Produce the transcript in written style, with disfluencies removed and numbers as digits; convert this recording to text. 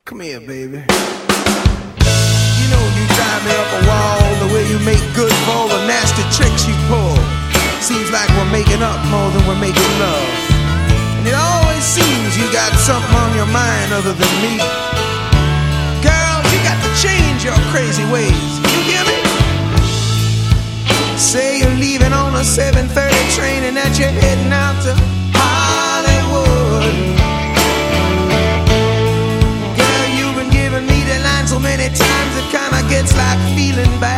Come here, baby. You know you drive me up a wall, the way you make good for all the nasty tricks you pull. Seems like we're making up more than we're making love. And it always seems you got something on your mind other than me. Girl, you got to change your crazy ways. You hear me? Say you're leaving on a 7:30 train and that you're heading out to Hollywood. So many times it kinda gets like feeling bad.